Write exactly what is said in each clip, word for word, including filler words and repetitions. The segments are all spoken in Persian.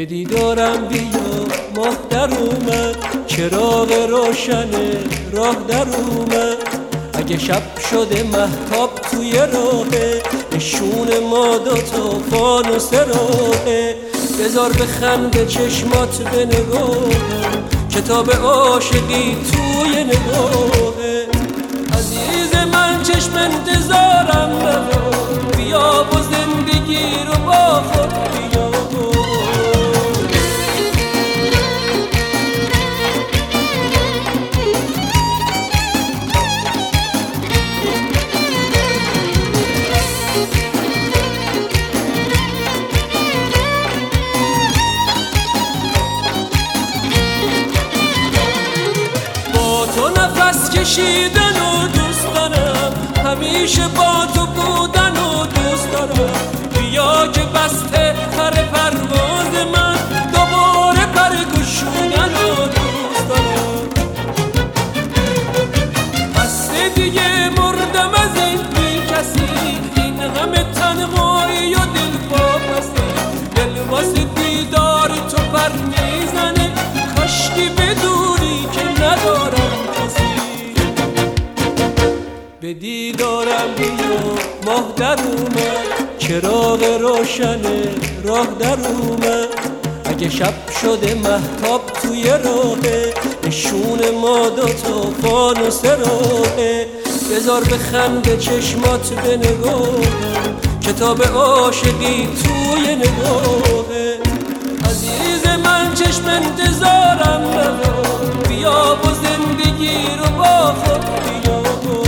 به دیدارم بیا ماه در اومد، چراغ روشن راه در اومد. اگه شب شده مهتاب توی راهه، نشون ما دوتا فانوس راهه. بذار بخنده چشمات به نگاهم، کتاب عاشقی توی نگاهه. عزیز من چشم انتظارم ببر، بیا و زندگی رو با خود بیا. کشیدن و دوست دارم، همیشه با تو بودن و دوست دارم. بیا که بسته پر پرواز من، دوباره پر گشودن و دوست دارم. بسته دیگه مردم از این بی کسی، این همه تنهایی و دل واپسی. دل واسه دیدار تو پر میزنه، کاشکی بدونی که ندارم کسی. به دیدارم بیا ماه در اومد، چراغ روشن راه در اومد. اگه شب شده مهتاب توی راهه، نشون ما دوتا فانوس راهه. بذار بخنده چشمات به نگاهم، کتاب عاشقی توی نگاهه. عزیز من چشم انتظارم ببر، بیا و زندگی رو با خود بیا.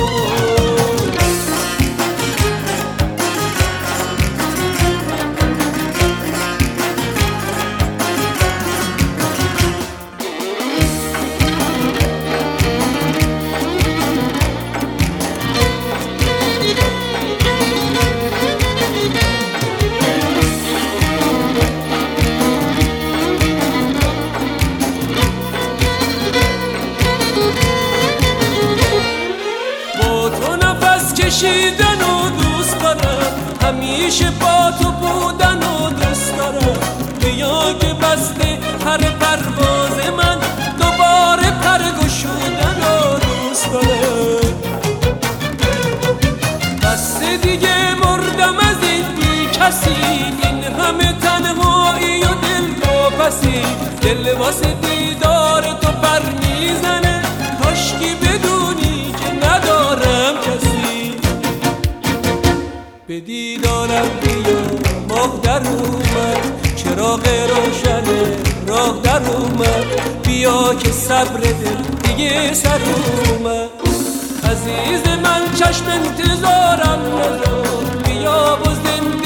کشیدن و دوست دارم، همیشه با تو بودن و دوست دارم. بیا که بسته پر پرواز من، دوباره پر گشودن و دوست دارم. بسته دیگه مردم از این بی کسی، این همه تنهایی و دل واپسی. دل واسه دیدار تو پر میزنه، کاشکی بدونی که ندارم کسی. به دیدارم بیا ماه در اومد، چراغ روشن راه در اومد. بیا که صبر دل دیگه سر اومد. عزیز من چشم انتظارم ندار، بیا و زندگی